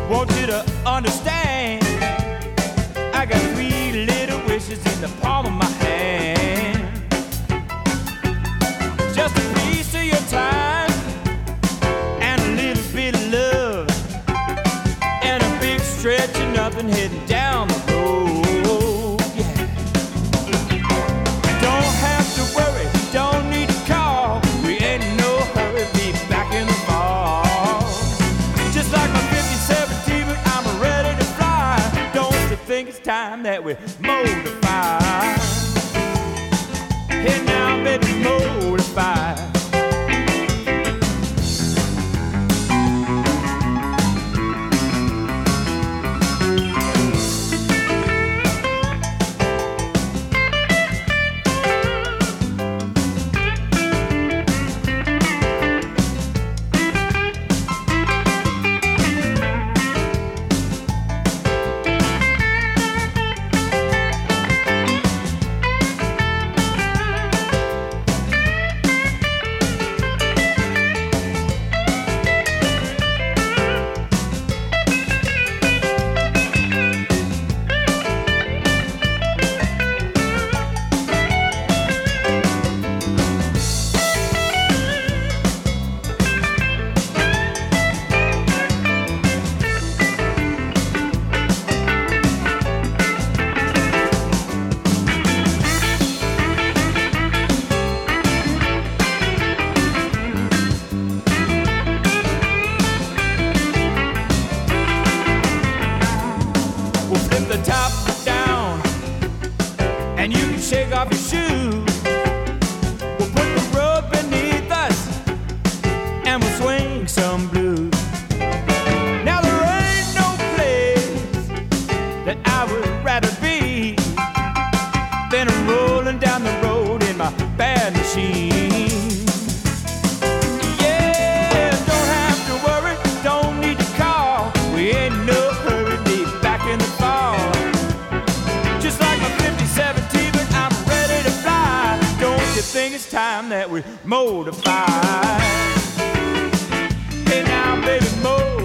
Want you to understand, I got 3 little wishes in the palm of my hand. Just a piece of your time and a little bit of love, and a big stretch of nothing heading down the road. Yeah. Don't have to worry, don't need to call. We ain't in no hurry, be back in the fall. Just like my 57 T-Bird, I'm ready to fly. Don't you think it's time that we modify? Hey now, baby, modify. The top down, and you can shake off your shoes. We'll put the road beneath us, and we'll swing some blues. Now there ain't no place that I would rather be than rolling down the road in my bad machine. Yeah, don't have to worry, don't need to call. We ain't in no hurry, be back in the fall. Just like my 57 T-Bird, I'm ready to fly. Don't you think it's time that we modify? Hey now, baby, modify.